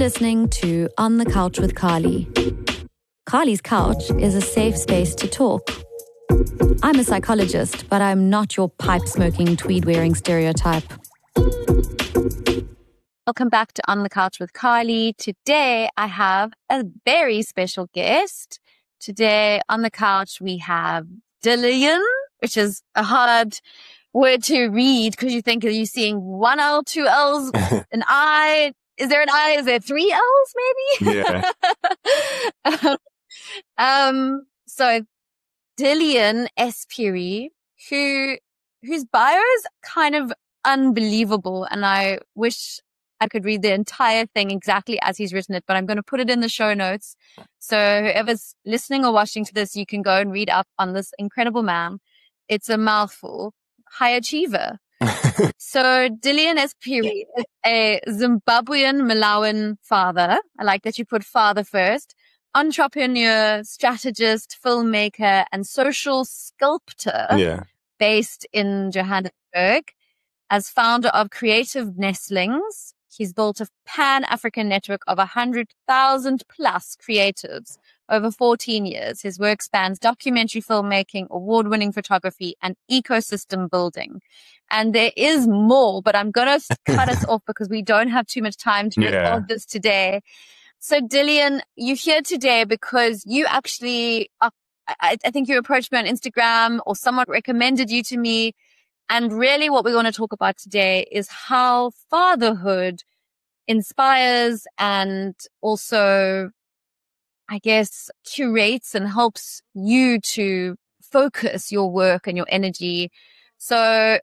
listening to On the Couch with Carly. Carly's Couch is a safe space to talk. I'm a psychologist, but I'm not your pipe-smoking, tweed-wearing stereotype. Welcome back to On the Couch with Carly. Today, I have a very special guest. Today, on the couch, we have Dillian, which is a hard word to read because you think, are you seeing one L, two L's, an I? Is there an I? Is there three L's maybe? Yeah. So Dillian Espiri, whose bio is kind of unbelievable, and I wish I could read the entire thing exactly as he's written it, but I'm going to put it in the show notes. So whoever's listening or watching to this, you can go and read up on this incredible man. It's a mouthful. High achiever. So Dillian Espiri is a Zimbabwean Malawian father. I like that you put father first. Entrepreneur, strategist, filmmaker, and social sculptor based in Johannesburg. As founder of Creative Nestlings, he's built a pan-African network of 100,000 plus creatives over 14 years. His work spans documentary filmmaking, award-winning photography, and ecosystem building. And there is more, but I'm going to cut us off because we don't have too much time to record this today. So Dillian, you're here today because you actually, I think you approached me on Instagram or someone recommended you to me. And really what we're going to talk about today is how fatherhood inspires and also, I guess, curates and helps you to focus your work and your energy. So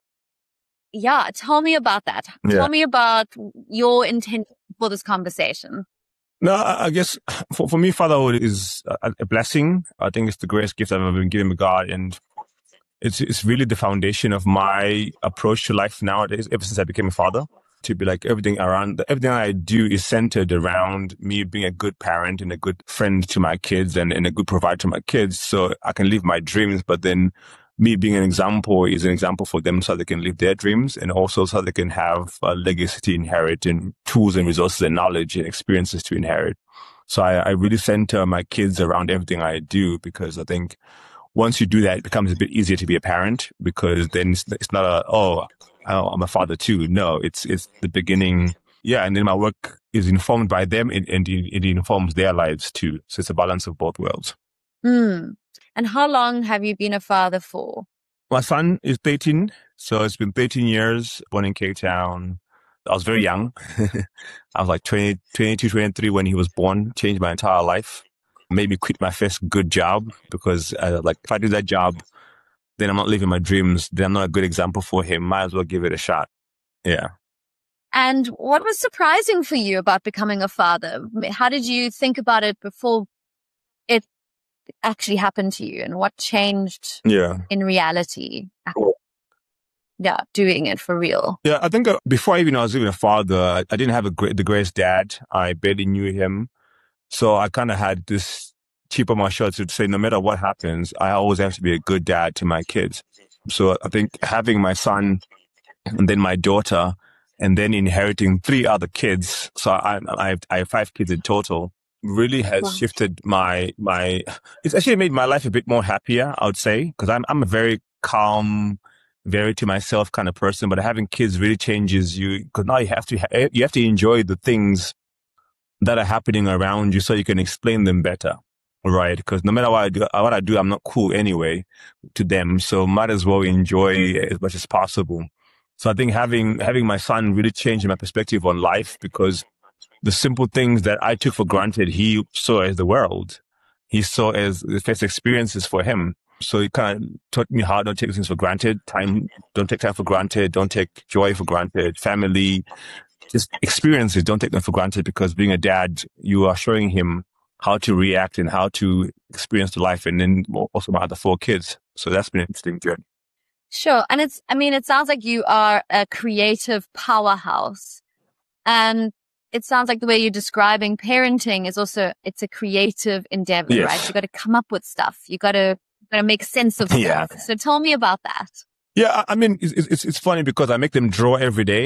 yeah, tell me about that. Tell me about your intent for this conversation. No, I guess for me, fatherhood is a blessing. I think it's the greatest gift I've ever been given by God. And it's really the foundation of my approach to life nowadays, ever since I became a father, to be like everything I do is centered around me being a good parent and a good friend to my kids and a good provider to my kids. So I can live my dreams, but then me being an example is an example for them so they can live their dreams and also so they can have a legacy to inherit and tools and resources and knowledge and experiences to inherit. So I really center my kids around everything I do because I think once you do that, it becomes a bit easier to be a parent because then it's not I'm a father too. No, it's the beginning. Yeah. And then my work is informed by them and it informs their lives too. So it's a balance of both worlds. And how long have you been a father for? My son is 13. So it's been 13 years, born in Cape Town. I was very young. I was like 22, 23 when he was born, changed my entire life. Made me quit my first good job because if I do that job, then I'm not living my dreams. Then I'm not a good example for him. Might as well give it a shot. Yeah. And what was surprising for you about becoming a father? How did you think about it before it actually happened to you, and what changed in reality? Yeah, doing it for real. Yeah, I think before I was even a father, I didn't have the greatest dad. I barely knew him. So I kind of had this chip on my shoulder to say, no matter what happens, I always have to be a good dad to my kids. So I think having my son and then my daughter and then inheriting 3 other kids, so I have 5 kids in total, really has shifted it's actually made my life a bit more happier, I would say, because I'm a very calm, very to myself kind of person, but having kids really changes you because now you have to enjoy the things that are happening around you so you can explain them better, right? Because no matter what I do, I'm not cool anyway to them. So might as well enjoy as much as possible. So I think having my son really changed my perspective on life because the simple things that I took for granted, he saw as the world. He saw as the first experiences for him. So it kind of taught me how to take things for granted. Don't take time for granted. Don't take joy for granted. Family, just experiences, don't take them for granted because being a dad, you are showing him how to react and how to experience the life. And then also my other 4 kids. So that's been an interesting journey. Sure. And it sounds like you are a creative powerhouse. And it sounds like the way you're describing parenting is also, it's a creative endeavor, right? You got to come up with stuff. You got to make sense of stuff. So tell me about that. Yeah. I mean, it's funny because I make them draw every day.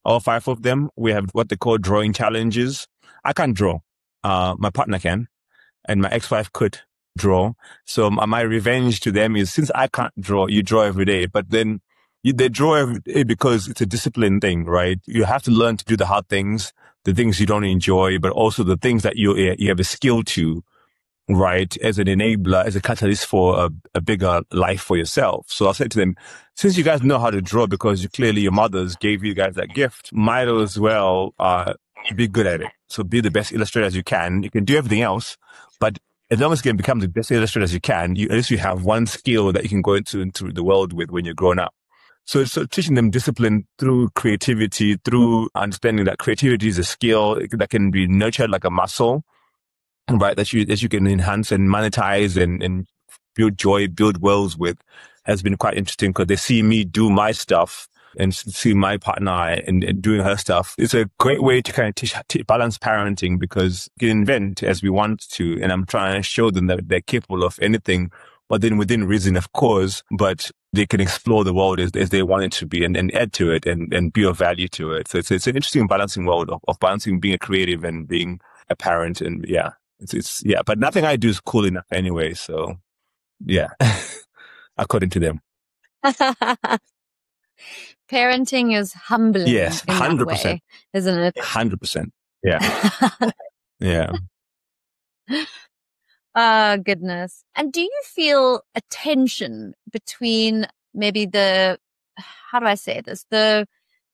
all 5 of them. We have what they call drawing challenges. I can't draw. My partner can, and my ex-wife could draw. So my revenge to them is, since I can't draw, you draw every day. But then they draw every day because it's a discipline thing, right? You have to learn to do the hard things, the things you don't enjoy, but also the things that you have a skill to, right? As an enabler, as a catalyst for a bigger life for yourself. So I said to them, since you guys know how to draw because clearly your mothers gave you guys that gift, might as well be good at it. So be the best illustrator as you can. You can do everything else, but as long as you can become the best illustrator as you can, at least you have one skill that you can go into the world with when you're grown up. So teaching them discipline through creativity, through understanding that creativity is a skill that can be nurtured like a muscle, right? That you can enhance and monetize and build joy, build worlds with, has been quite interesting because they see me do my stuff and see my partner and doing her stuff. It's a great way to kind of teach balance parenting, because we can invent as we want to. And I'm trying to show them that they're capable of anything, but then within reason, of course, but they can explore the world as they want it to be and add to it and be of value to it. So it's an interesting balancing world of balancing being a creative and being a parent. And yeah, it's but nothing I do is cool enough anyway. So yeah, according to them. Parenting is humbling. Yes, 100%. Isn't it? 100%. Yeah. Yeah. Goodness. And do you feel a tension between maybe how do I say this? The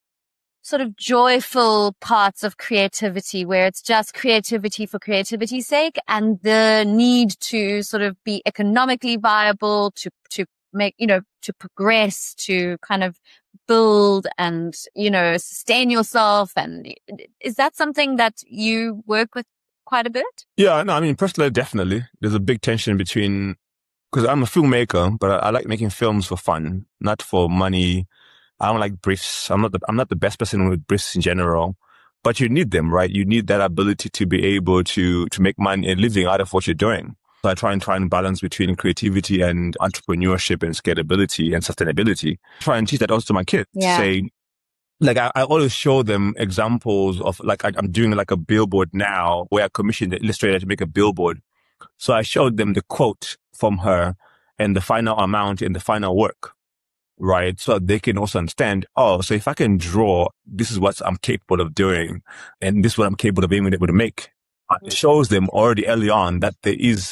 sort of joyful parts of creativity where it's just creativity for creativity's sake, and the need to sort of be economically viable, to make, to progress, to kind of build and, sustain yourself? And is that something that you work with quite a bit? Yeah, no, I mean, personally, definitely. There's a big tension between, because I'm a filmmaker, but I like making films for fun, not for money. I don't like briefs. I'm not the best person with briefs in general, but you need them, right? You need that ability to be able to make money and living out of what you're doing. So I try and balance between creativity and entrepreneurship and scalability and sustainability. Try and teach that also to my kids. Yeah. Say, like, I always show them examples of, like, I'm doing like a billboard now where I commissioned the illustrator to make a billboard. So I showed them the quote from her and the final amount and the final work, right? So they can also understand, oh, so if I can draw, this is what I'm capable of doing, and this is what I'm capable of being able to make. It shows them already early on that there is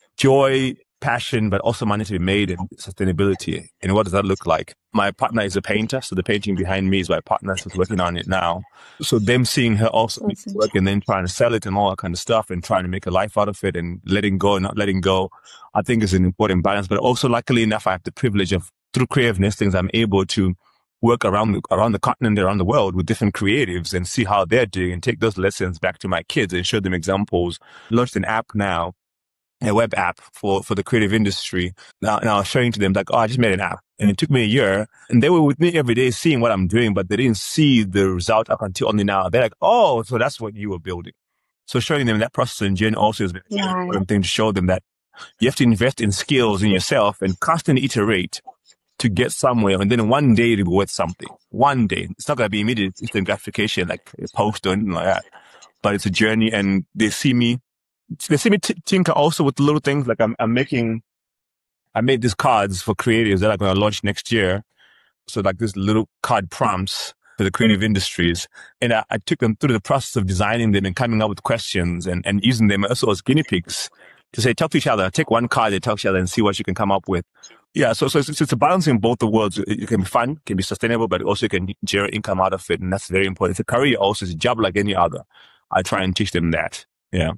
joy, passion, but also money to be made, and sustainability. And what does that look like? My partner is a painter, so the painting behind me is my partner who's working on it now. So them seeing her also work and then trying to sell it and all that kind of stuff and trying to make a life out of it and letting go and not letting go, I think is an important balance. But also, luckily enough, I have the privilege of, through creativeness things, I'm able to work around the continent, around the world with different creatives and see how they're doing and take those lessons back to my kids and show them examples. Launched an app now, a web app for the creative industry. Now showing to them, like, oh, I just made an app. And it took me a year, and they were with me every day seeing what I'm doing, but they didn't see the result up until only now. They're like, oh, so that's what you were building. So showing them that process and journey also is an important thing to show them that you have to invest in skills in yourself and constantly iterate to get somewhere. And then one day it'll be worth something. One day. It's not going to be immediate instant gratification, like a post or anything like that. But it's a journey, and they see me tinker also with little things. Like I made these cards for creatives that I'm going to launch next year. So like these little card prompts for the creative industries. And I took them through the process of designing them and coming up with questions and using them also as guinea pigs to say, talk to each other, take one card and talk to each other and see what you can come up with. Yeah. So it's a balancing both the worlds. It can be fun, can be sustainable, but also can generate income out of it. And that's very important. It's a career also. It's a job like any other. I try and teach them that. Yeah.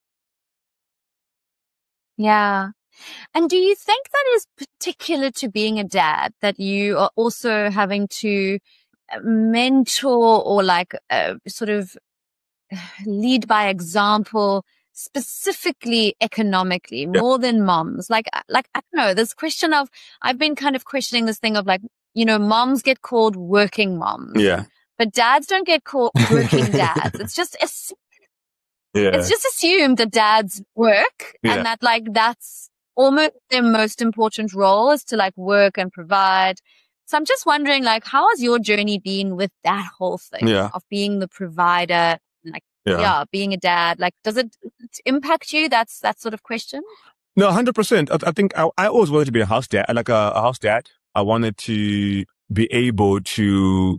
Yeah. And do you think that is particular to being a dad, that you are also having to mentor or like sort of lead by example, specifically economically, more than moms? Like, I don't know, this question of, I've been kind of questioning this thing of like, moms get called working moms. Yeah. But dads don't get called working dads. It's just it's just assumed that dads work and that like that's almost their most important role is to like work and provide. So I'm just wondering, like, how has your journey been with that whole thing of being the provider, like, being a dad? Like, does it impact you? That's that sort of question. No, 100%. I think I always wanted to be a house dad, like a house dad. I wanted to be able to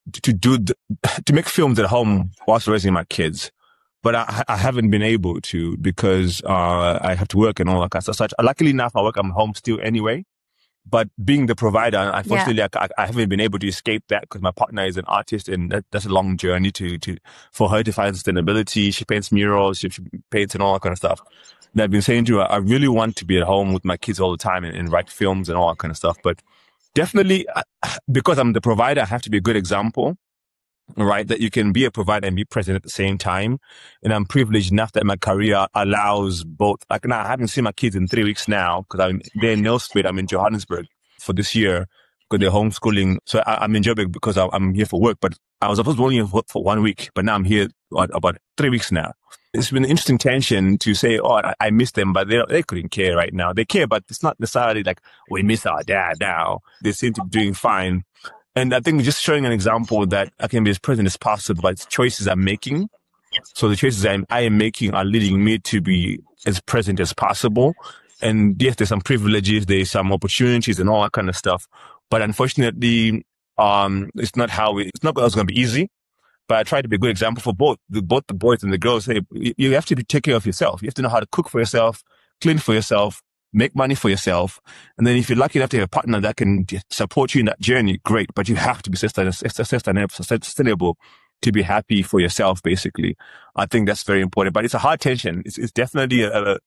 make films at home whilst raising my kids. But I haven't been able to because I have to work and all that kind of stuff. Luckily enough, I'm home still anyway. But being the provider, unfortunately, I haven't been able to escape that because my partner is an artist, and that's a long journey for her to find sustainability. She paints murals, she paints and all that kind of stuff. And I've been saying to her, I really want to be at home with my kids all the time and write films and all that kind of stuff. But definitely, because I'm the provider, I have to be a good example. Right, that you can be a provider and be present at the same time. And I'm privileged enough that my career allows both. Like now, I haven't seen my kids in 3 weeks now because they're in Nelspruit. I'm in Johannesburg for this year because they're homeschooling. So I'm in Joburg because I'm here for work. But I was supposed to only work for 1 week, but now I'm here about 3 weeks now. It's been an interesting tension to say, oh, I miss them, but they couldn't care right now. They care, but it's not necessarily like we miss our dad now. They seem to be doing fine. And I think just showing an example that I can be as present as possible by the choices I'm making. So the choices I am making are leading me to be as present as possible. And yes, there's some privileges, there's some opportunities and all that kind of stuff. But unfortunately, it's not always going to be easy. But I try to be a good example for both the boys and the girls. Hey, you have to take care of yourself. You have to know how to cook for yourself, clean for yourself, make money for yourself. And then if you're lucky enough to have a partner that can support you in that journey, great. But you have to be sustainable to be happy for yourself, basically. I think that's very important. But it's a hard tension. It's definitely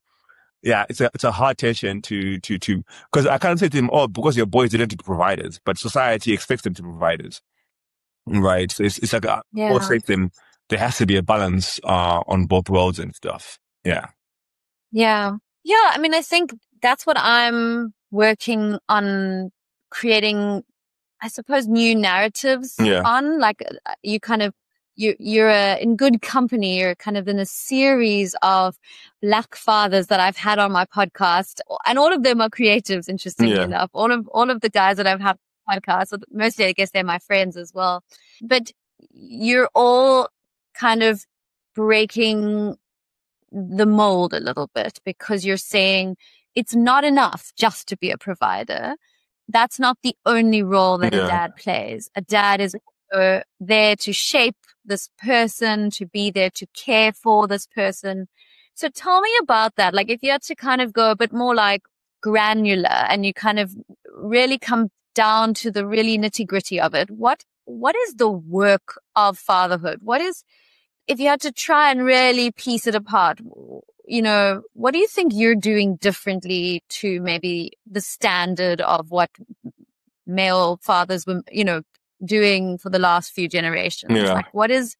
it's a hard tension to because I can't say to them, oh, because your boys didn't be providers, but society expects them to be providers. Right. So it's like, I always say to them, there has to be a balance, on both worlds and stuff. Yeah. Yeah. Yeah. I mean, I think that's what I'm working on creating, I suppose, new narratives on. Like you're in good company. You're kind of in a series of Black fathers that I've had on my podcast, and all of them are creatives, interestingly enough. All of the guys that I've had on the podcast, mostly I guess they're my friends as well. But you're all kind of breaking the mold a little bit, because you're saying it's not enough just to be a provider. That's not the only role that a dad plays. A dad is there to shape this person, to be there to care for this person. So tell me about that. Like, if you had to kind of go a bit more like granular and you kind of really come down to the really nitty gritty of it, what is the work of fatherhood? If you had to try and really piece it apart, you know, what do you think you're doing differently to maybe the standard of what male fathers were, you know, doing for the last few generations? Like, what is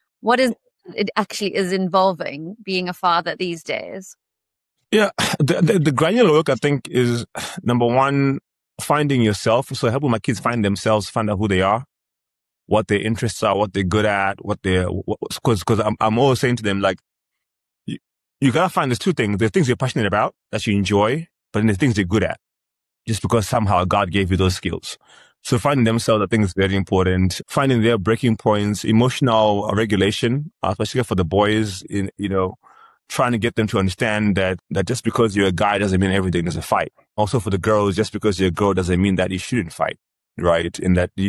it actually is involving being a father these days? Yeah, the granular work, I think, is number one, finding yourself. So helping my kids find themselves, find out who they are, what their interests are, what they're good at, because I'm always saying to them, like, you gotta find there's two things. There's things you're passionate about that you enjoy, but then there's things you're good at, just because somehow God gave you those skills. So finding themselves, I think, is very important. Finding their breaking points, emotional regulation, especially for the boys, trying to get them to understand that just because you're a guy doesn't mean everything is a fight. Also for the girls, just because you're a girl doesn't mean that you shouldn't fight, right? And that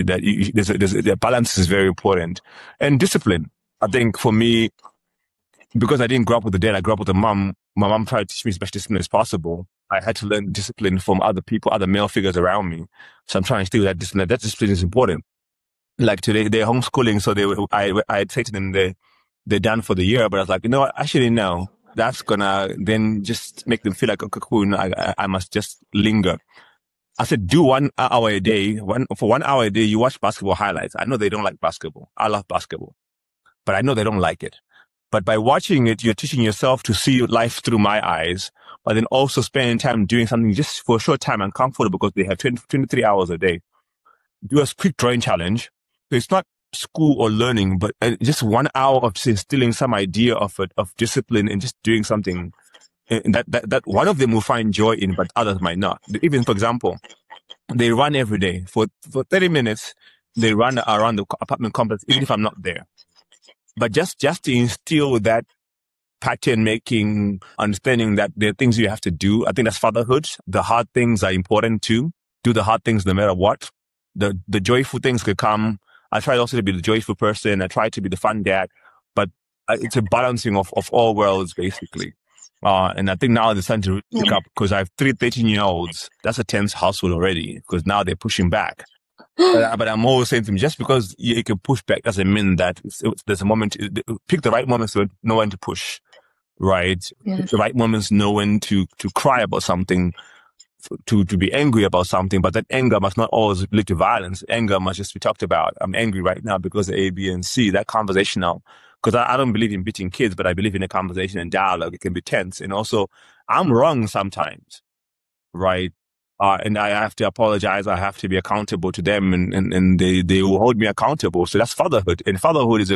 the balance is very important. And discipline. I think for me, because I didn't grow up with a dad, I grew up with a mom. My mom tried to teach me as much discipline as possible. I had to learn discipline from other people, other male figures around me. So I'm trying to stay with that discipline. That discipline is important. Like today, they're homeschooling, so I'd say to them they're done for the year, but I was like, you know what? Actually, no. That's gonna then just make them feel like a cocoon. I must just linger. I said, do 1 hour a day. For 1 hour a day, you watch basketball highlights. I know they don't like basketball. I love basketball, but I know they don't like it. But by watching it, you're teaching yourself to see life through my eyes, but then also spending time doing something just for a short time and comfortable, because they have 23 hours a day. Do a quick drawing challenge. So it's not school or learning, but just 1 hour of instilling some idea of discipline and just doing something that one of them will find joy in, but others might not. Even, for example, They run every day for 30 minutes. They run around the apartment complex, even if I'm not there. But just to instill that pattern making, understanding that there are things you have to do. I think that's fatherhood. The hard things are important too. Do the hard things no matter what. The joyful things could come. I try also to be the joyful person. I try to be the fun dad, but it's a balancing of all worlds basically. And I think now it's time to pick up because I have 3 13-year-olds. That's a tense household already because now they're pushing back. But I'm always saying to them, just because you can push back doesn't mean that there's a moment, pick the right moments to know when to push, right? Yeah. Pick the right moments, know when to cry about something, to be angry about something, but that anger must not always lead to violence. Anger must just be talked about. I'm angry right now because of A, B, and C. That conversational, because I don't believe in beating kids, but I believe in a conversation and dialogue. It can be tense. And also, I'm wrong sometimes, right? And I have to apologize. I have to be accountable to them and they will hold me accountable. So that's fatherhood. And fatherhood is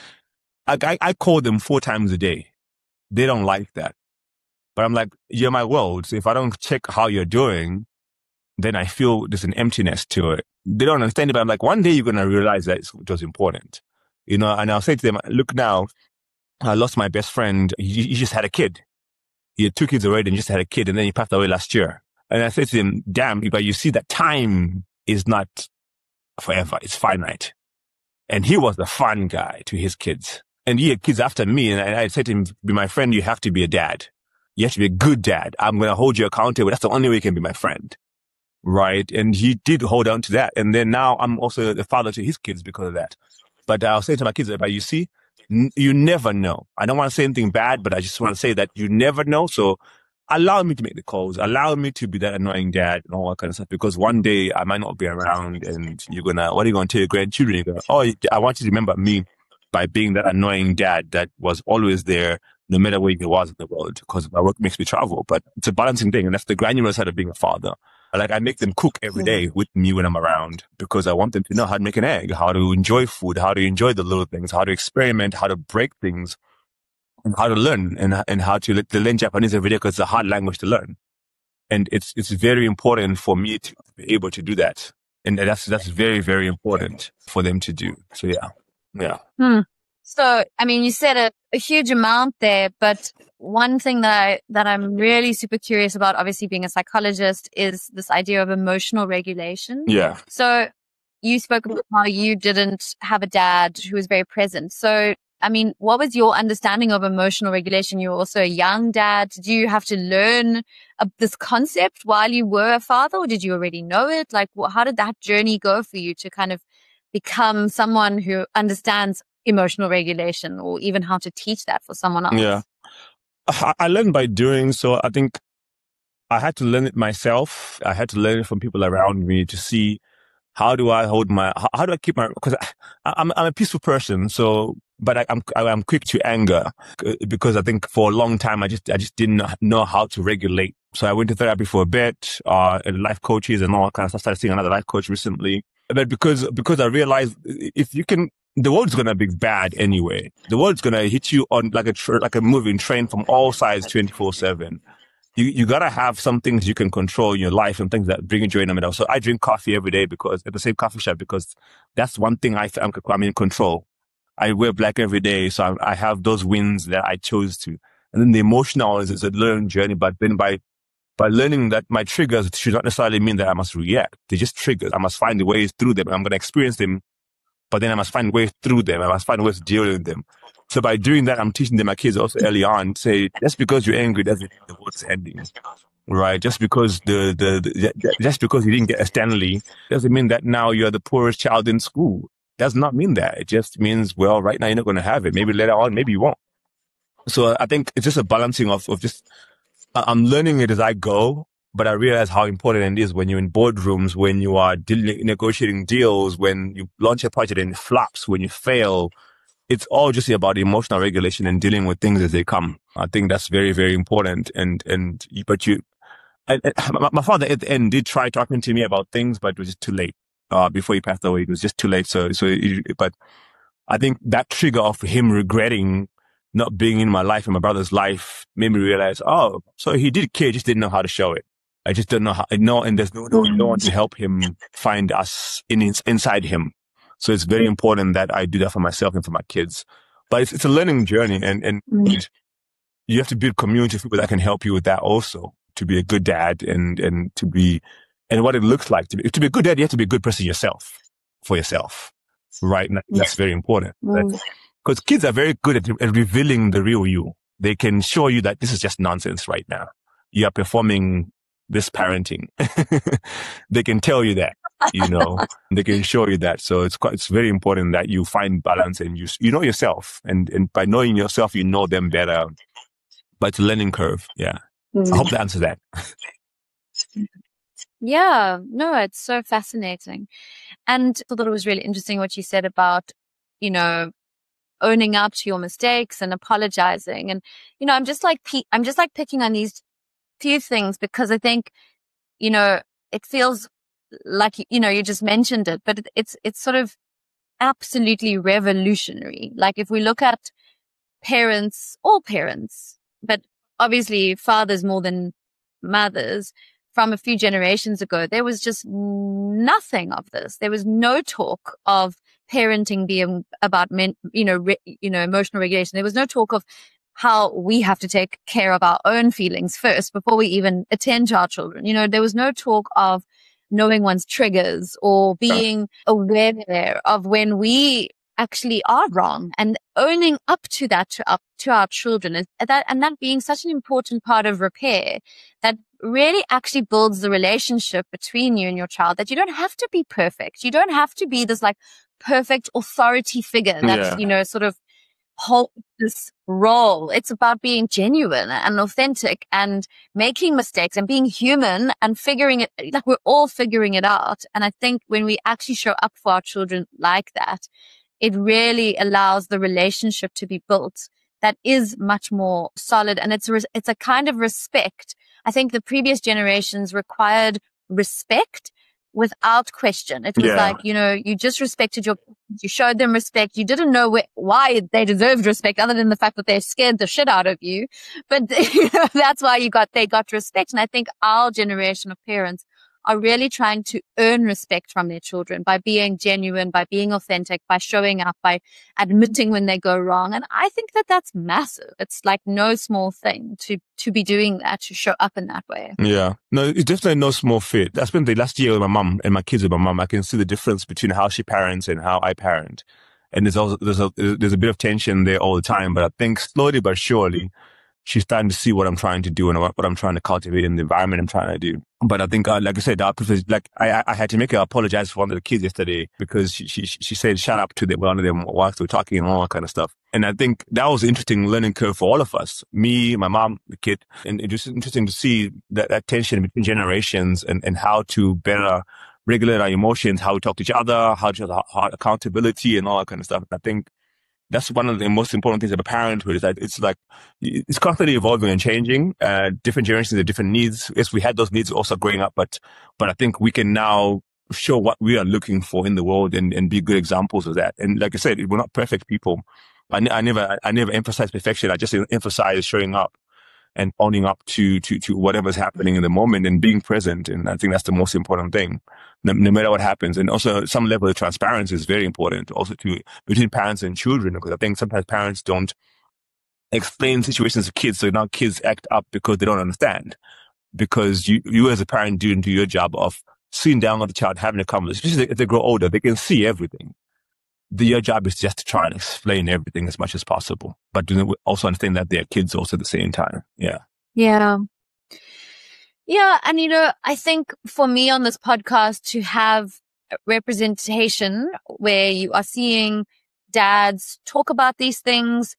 I call them 4 times a day. They don't like that. But I'm like, you're my world. So if I don't check how you're doing, then I feel there's an emptiness to it. They don't understand it, but I'm like, one day you're going to realize that it was important. And I'll say to them, look now, I lost my best friend. He just had a kid. He had 2 kids already and just had a kid. And then he passed away last year. And I said to him, damn, but you see that time is not forever. It's finite. And he was the fun guy to his kids. And he had kids after me. And I said to him, be my friend, you have to be a dad. You have to be a good dad. I'm going to hold you accountable. That's the only way you can be my friend. Right. And he did hold on to that. And then now I'm also the father to his kids because of that. But I'll say to my kids, but you see, you never know. I don't want to say anything bad, but I just want to say that you never know. So allow me to make the calls. Allow me to be that annoying dad and all that kind of stuff. Because one day I might not be around and what are you going to tell your grandchildren? You're gonna, I want you to remember me by being that annoying dad that was always there no matter where he was in the world, because my work makes me travel. But it's a balancing thing. And that's the granular side of being a father. Like I make them cook every day with me when I'm around because I want them to know how to make an egg, how to enjoy food, how to enjoy the little things, how to experiment, how to break things, and how to learn and how to learn Japanese every day because it's a hard language to learn. And it's very important for me to be able to do that. And that's very, very important for them to do. So yeah. So, I mean, you said a huge amount there, but one thing that I'm really super curious about, obviously being a psychologist, is this idea of emotional regulation. Yeah. So you spoke about how you didn't have a dad who was very present. So, I mean, what was your understanding of emotional regulation? You were also a young dad. Did you have to learn this concept while you were a father, or did you already know it? Like, how did that journey go for you to kind of become someone who understands emotional regulation, or even how to teach that for someone else? Yeah. I learned by doing. So I think I had to learn it myself. I had to learn it from people around me to see how do I keep my, because I'm a peaceful person. So, but I'm quick to anger because I think for a long time, I just didn't know how to regulate. So I went to therapy for a bit, and life coaches and all that kind of stuff. I started seeing another life coach recently. But because I realized the world's going to be bad anyway. The world's going to hit you on like a moving train from all sides 24/7. You got to have some things you can control in your life and things that bring you joy in the middle. So I drink coffee every day because at the same coffee shop, because that's one thing I'm in control. I wear black every day. So I have those wins that I chose to. And then the emotional is a learning journey. But then by learning that my triggers should not necessarily mean that I must react. They're just triggers. I must find the ways through them. I'm going to experience them, but then I must find ways through them. I must find ways to deal with them. So by doing that, I'm teaching them, my kids also early on, say, just because you're angry doesn't mean the world's ending, right? Just because just because you didn't get a Stanley doesn't mean that now you're the poorest child in school. Does not mean that. It just means, well, right now you're not going to have it. Maybe later on, maybe you won't. So I think it's just a balancing of just, I'm learning it as I go, but I realize how important it is when you're in boardrooms, when you are negotiating deals, when you launch a project and it flops, when you fail. It's all just about emotional regulation and dealing with things as they come. I think that's very, very important. But my father at the end did try talking to me about things, but it was just too late. Before he passed away, it was just too late. But I think that trigger of him regretting not being in my life and my brother's life made me realize, so he did care, just didn't know how to show it. I just don't know how. No, and there's no one to help him find us inside him. So it's very important that I do that for myself and for my kids. But it's a learning journey, and you have to build community of people that can help you with that also, to be a good dad and to be, and what it looks like. To be a good dad, you have to be a good person for yourself. Right? And that's very important. Because kids are very good at revealing the real you. They can show you that this is just nonsense right now. You are performing this parenting. They can tell you that, they can show you that. So it's very important that you find balance and you know yourself. And by knowing yourself, you know them better. But it's a learning curve. Yeah. I hope that answers that. Yeah, no, it's so fascinating. And I thought it was really interesting what you said about, owning up to your mistakes and apologizing. And, I'm just like picking on these few things because I think, it feels like, you just mentioned it, but it's sort of absolutely revolutionary. Like if we look at all parents, but obviously fathers more than mothers, from a few generations ago, there was just nothing of this. There was no talk of parenting being about emotional regulation. There was no talk of how we have to take care of our own feelings first before we even attend to our children. There was no talk of knowing one's triggers or being aware of when we actually are wrong and owning up to that to our children, and that being such an important part of repair that really actually builds the relationship between you and your child, that you don't have to be perfect. You don't have to be this like perfect authority figure that, sort of hold this role. It's about being genuine and authentic and making mistakes and being human and figuring it, like we're all figuring it out. And I think when we actually show up for our children like that, it really allows the relationship to be built that is much more solid. And it's a kind of respect. I think the previous generations required respect without question. It was like, you just respected you showed them respect. You didn't know why they deserved respect other than the fact that they scared the shit out of you. But that's why they got respect. And I think our generation of parents are really trying to earn respect from their children by being genuine, by being authentic, by showing up, by admitting when they go wrong. And I think that that's massive. It's like no small thing to be doing that, to show up in that way. Yeah. No, it's definitely no small feat. I spent the last year with my mom and my kids with my mom. I can see the difference between how she parents and how I parent. And there's a bit of tension there all the time, but I think slowly but surely, she's starting to see what I'm trying to do and what I'm trying to cultivate in the environment I'm trying to do. But I think, like I said, I had to make her apologize for one of the kids yesterday because she said, shut up to one of them whilst we were talking and all that kind of stuff. And I think that was an interesting learning curve for all of us, me, my mom, the kid. And it's just interesting to see that tension between generations and how to better regulate our emotions, how we talk to each other, how accountability and all that kind of stuff. I think that's one of the most important things about parenthood is that it's constantly evolving and changing. Different generations have different needs. Yes, we had those needs also growing up, but I think we can now show what we are looking for in the world and be good examples of that. And like I said, we're not perfect people. I never emphasize perfection. I just emphasize showing up and owning up to whatever's happening in the moment and being present. And I think that's the most important thing, no matter what happens. And also some level of transparency is very important also between parents and children, because I think sometimes parents don't explain situations to kids. So now kids act up because they don't understand, because you as a parent didn't do your job of sitting down with the child, having a conversation. Especially if they grow older, they can see everything. Your job is just to try and explain everything as much as possible, but also understand that they're kids also at the same time. Yeah. Yeah. Yeah. And, I think for me on this podcast to have representation where you are seeing dads talk about these things,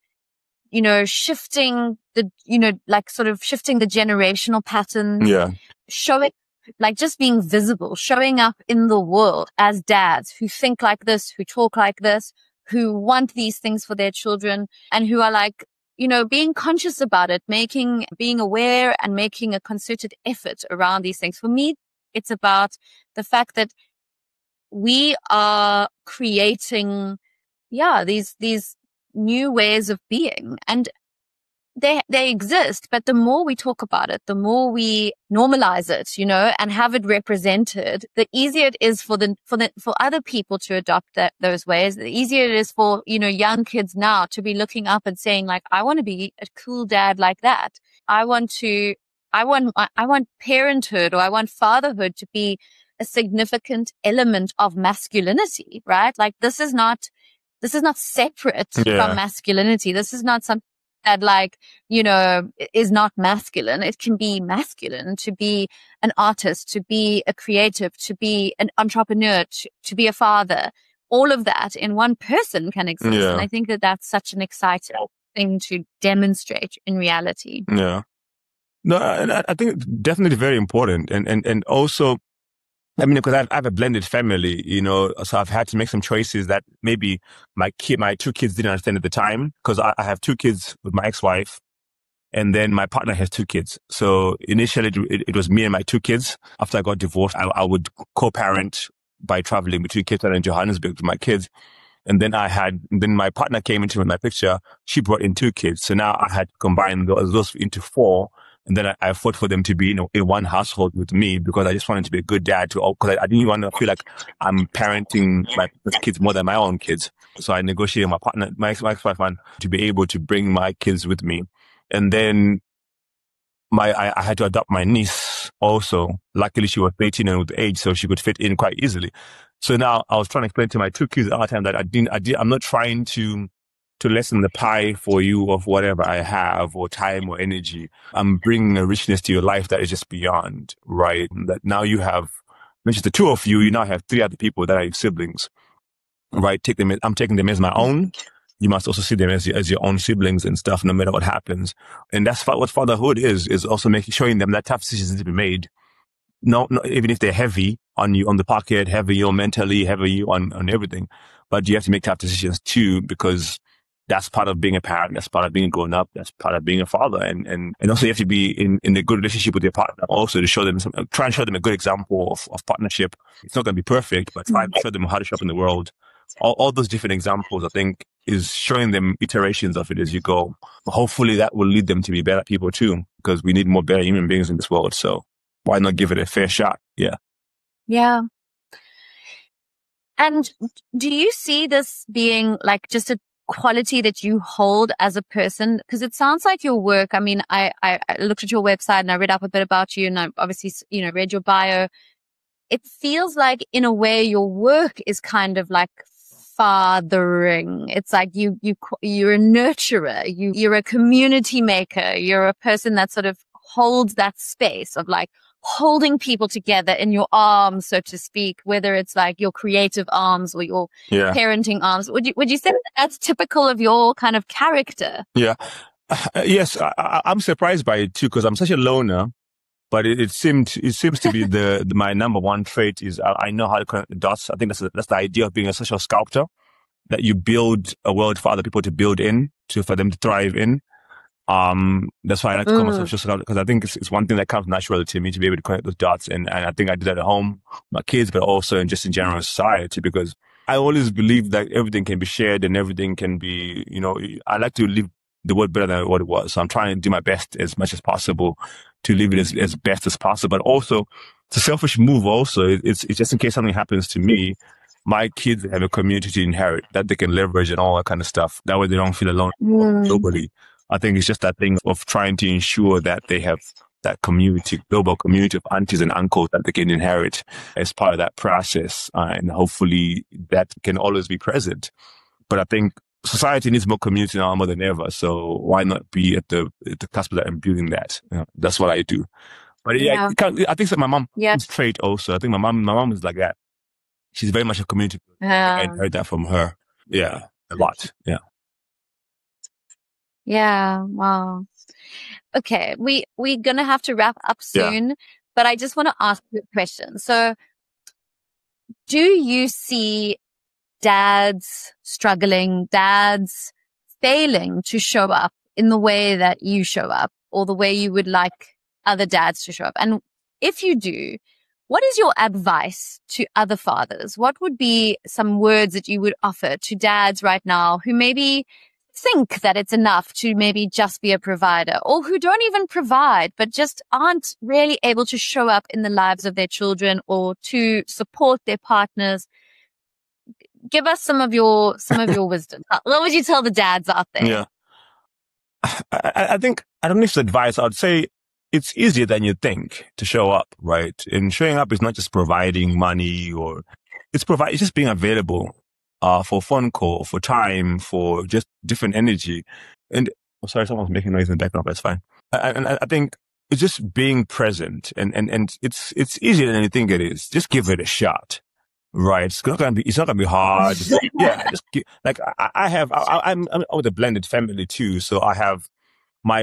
shifting shifting the generational patterns. Yeah. Showing, just being visible, showing up in the world as dads who think like this, who talk like this, who want these things for their children, and who are being conscious about it, being aware and making a concerted effort around these things. For me, it's about the fact that we are creating, these new ways of being. And they exist, but the more we talk about it, the more we normalize it, and have it represented, the easier it is for other people to adopt those ways. The easier it is for, young kids now to be looking up and saying, like, I want to be a cool dad like that. I want parenthood, or I want fatherhood to be a significant element of masculinity, right? Like, this is not separate from masculinity. This is not something that, like, is not masculine. It can be masculine to be an artist, to be a creative, to be an entrepreneur, to be a father. All of that in one person can exist. Yeah. And I think that that's such an exciting thing to demonstrate in reality. Yeah. No, and I think it's definitely very important. And also, I mean, because I have a blended family, so I've had to make some choices that maybe my two kids didn't understand at the time, because I have two kids with my ex-wife, and then my partner has two kids. So initially it was me and my two kids. After I got divorced, I would co-parent by traveling between Cape Town and Johannesburg with my kids. And then my partner came into my picture. She brought in two kids. So now I had to combine those into four. And then I fought for them to be, in one household with me, because I just wanted to be a good dad because I didn't want to feel like I'm parenting my kids more than my own kids. So I negotiated with my partner, my ex-wife, to be able to bring my kids with me. And then I had to adopt my niece also. Luckily, she was 18 and with age, so she could fit in quite easily. So now I was trying to explain to my two kids all the time that I'm not trying to lessen the pie for you of whatever I have, or time or energy. I'm bringing a richness to your life that is just beyond, right? That now you have, not just the two of you, you now have three other people that are your siblings, right? I'm taking them as my own. You must also see them as your own siblings and stuff, no matter what happens. And that's what fatherhood is also showing them that tough decisions need to be made. No, even if they're heavy on you, on the pocket, heavy on mentally, heavy on everything. But you have to make tough decisions too, because that's part of being a parent. That's part of being a grown up. That's part of being a father. And also you have to be in a good relationship with your partner also, to show them try and show them a good example of partnership. It's not going to be perfect, but try and show them how to show up in the world. All those different examples, I think, is showing them iterations of it as you go. Hopefully that will lead them to be better people too, because we need more better human beings in this world. So why not give it a fair shot? Yeah. Yeah. And do you see this being like just a quality that you hold as a person? Because it sounds like your work, I mean, I looked at your website and I read up a bit about you, and I obviously, read your bio. It feels like, in a way, your work is kind of like fathering. It's like you're a nurturer. You're a community maker. You're a person that sort of holds that space of, like, holding people together in your arms, so to speak, whether it's like your creative arms or your parenting arms. Would you say that that's typical of your kind of character? Yeah. Yes, I'm surprised by it too, because I'm such a loner. But it seems to be my number one trait is I know how to connect the dots. I think that's the idea of being a social sculptor, that you build a world for other people to build in, for them to thrive in. That's why I like to call myself social sculptor, because I think it's one thing that comes naturally to me, to be able to connect those dots. And I think I did that at home, my kids, but also in general society, because I always believe that everything can be shared and everything can be, I like to live the world better than what it was. So I'm trying to do my best as much as possible to live it as best as possible. But also, it's a selfish move also. It's just in case something happens to me, my kids have a community to inherit that they can leverage and all that kind of stuff. That way they don't feel alone globally. I think it's just that thing of trying to ensure that they have that community, global community of aunties and uncles that they can inherit as part of that process. And hopefully that can always be present. But I think society needs more community now more than ever. So why not be at the cusp of that and building that? That's what I do. But I think it's my mom's trait also. I think my mom is like that. She's very much a community. I heard that from her. Yeah, a lot. Yeah. Yeah. Wow. Okay. We're going to have to wrap up soon, but I just want to ask you a question. So do you see dads struggling, dads failing to show up in the way that you show up, or the way you would like other dads to show up? And if you do, what is your advice to other fathers? What would be some words that you would offer to dads right now who maybe think that it's enough to maybe just be a provider, or who don't even provide, but just aren't really able to show up in the lives of their children or to support their partners. Give us some of your wisdom. What would you tell the dads out there? Yeah. I think, I don't know if it's advice. I'd say it's easier than you think to show up, right? And showing up is not just providing money it's just being available, for a phone call, for time, for just different energy. And, sorry, someone's making noise in the background, but it's fine. And I think it's just being present and it's easier than you think it is. Just give it a shot. Right. It's not gonna be hard. Yeah. I'm with a blended family too. So I have my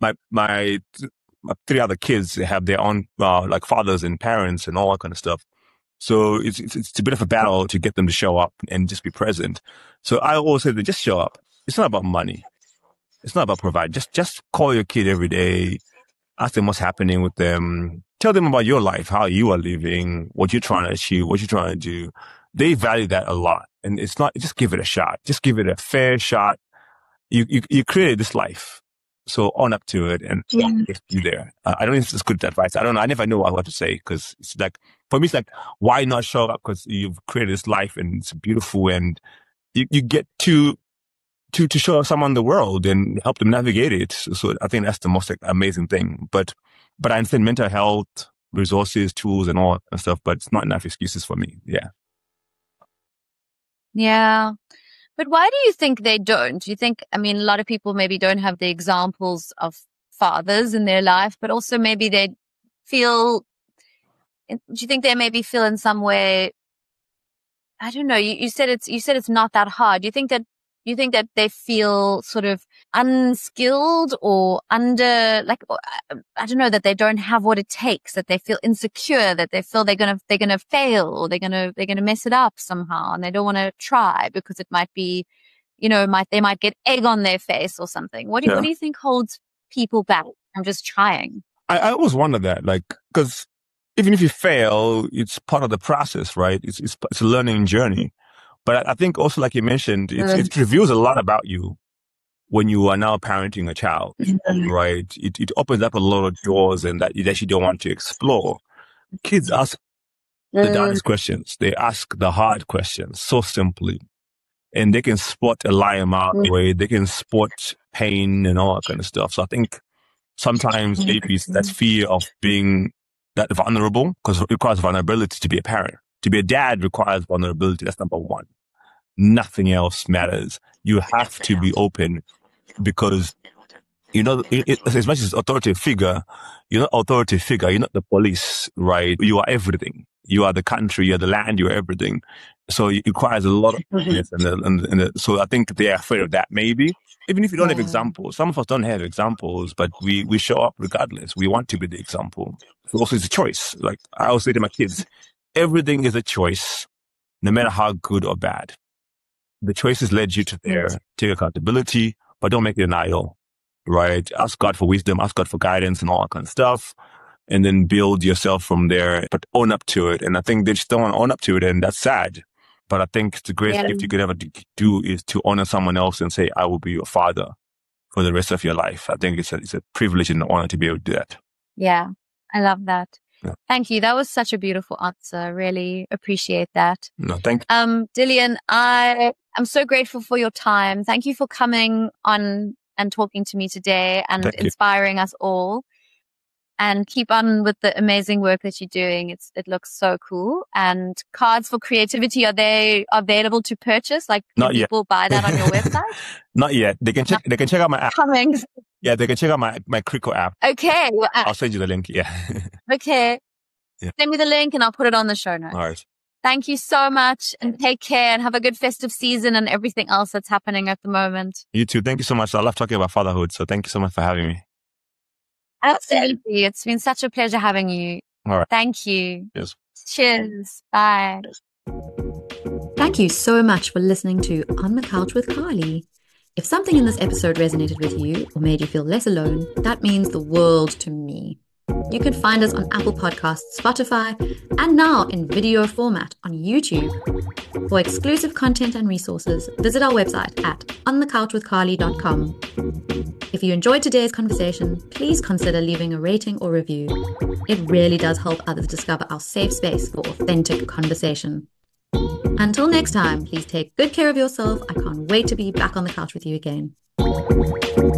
three other kids. They have their own, like fathers and parents and all that kind of stuff. So it's a bit of a battle to get them to show up and just be present. So I always say that just show up. It's not about money. It's not about provide. Just call your kid every day. Ask them what's happening with them. Tell them about your life, how you are living, what you're trying to achieve, what you're trying to do. They value that a lot. And it's not, just give it a shot. Just give it a fair shot. You created this life. So own up to it and just be there. I don't know if it's good advice. I don't know. I never know what to say because it's like, for me, it's like, why not show up? Because you've created this life and it's beautiful and you get to show someone the world and help them navigate it. So I think that's the most amazing thing. But I understand mental health, resources, tools, and all that and stuff, but it's not enough excuses for me. Yeah. Yeah. But why do you think they don't? Do you think, I mean, a lot of people maybe don't have the examples of fathers in their life, but also maybe they feel, do you think they maybe feel in some way, I don't know, you said it's not that hard. Do you think that they feel sort of unskilled or under, like, I don't know, that they don't have what it takes, that they feel insecure, that they feel they're going to fail or they're going to mess it up somehow and they don't want to try because it might be, they might get egg on their face or something. What do you think holds people back from just trying? I always wonder that, like, because even if you fail, it's part of the process, right? It's a learning journey. But I think also, like you mentioned, it reveals a lot about you when you are now parenting a child, right? It opens up a lot of doors and that you actually don't want to explore. Kids ask the darkest questions. They ask the hard questions so simply. And they can spot a lie a mile away. They can spot pain and all that kind of stuff. So I think sometimes maybe it's that fear of being that vulnerable, because it requires vulnerability to be a parent. To be a dad requires vulnerability. That's number one. Nothing else matters. You have to be open because, as much as authoritative figure, you're not authoritative figure. You're not the police, right? You are everything. You are the country, you're the land, you're everything. So it requires a lot of openness. So I think they're afraid of that maybe. Even if you don't have examples, some of us don't have examples, but we show up regardless. We want to be the example. So also it's a choice. Like I always say to my kids, everything is a choice, no matter how good or bad. The choices led you to there. Take accountability, but don't make it an idol, right? Ask God for wisdom, ask God for guidance and all that kind of stuff. And then build yourself from there, but own up to it. And I think they just don't want to own up to it. And that's sad. But I think the greatest gift you could ever do is to honor someone else and say, I will be your father for the rest of your life. I think it's a privilege and an honor to be able to do that. Yeah, I love that. Yeah. Thank you. That was such a beautiful answer. Really appreciate that. No, thank you. Dillian, I am so grateful for your time. Thank you for coming on and talking to me today and inspiring us all. And keep on with the amazing work that you're doing. It looks so cool. And cards for creativity, are they available to purchase? Like, can people buy that on your website? Not yet. They can check out my app. Coming. Yeah, they can check out my Crico app. Okay. I'll send you the link. Yeah. Okay. Yeah. Send me the link and I'll put it on the show notes. All right. Thank you so much and take care and have a good festive season and everything else that's happening at the moment. You too. Thank you so much. I love talking about fatherhood. So thank you so much for having me. Absolutely. It's been such a pleasure having you. All right. Thank you. Yes. Cheers. Bye. Thank you so much for listening to On the Couch with Carly. If something in this episode resonated with you or made you feel less alone, that means the world to me. You can find us on Apple Podcasts, Spotify, and now in video format on YouTube. For exclusive content and resources, visit our website at onthecouchwithcarly.com. If you enjoyed today's conversation, please consider leaving a rating or review. It really does help others discover our safe space for authentic conversation. Until next time, please take good care of yourself. I can't wait to be back on the couch with you again.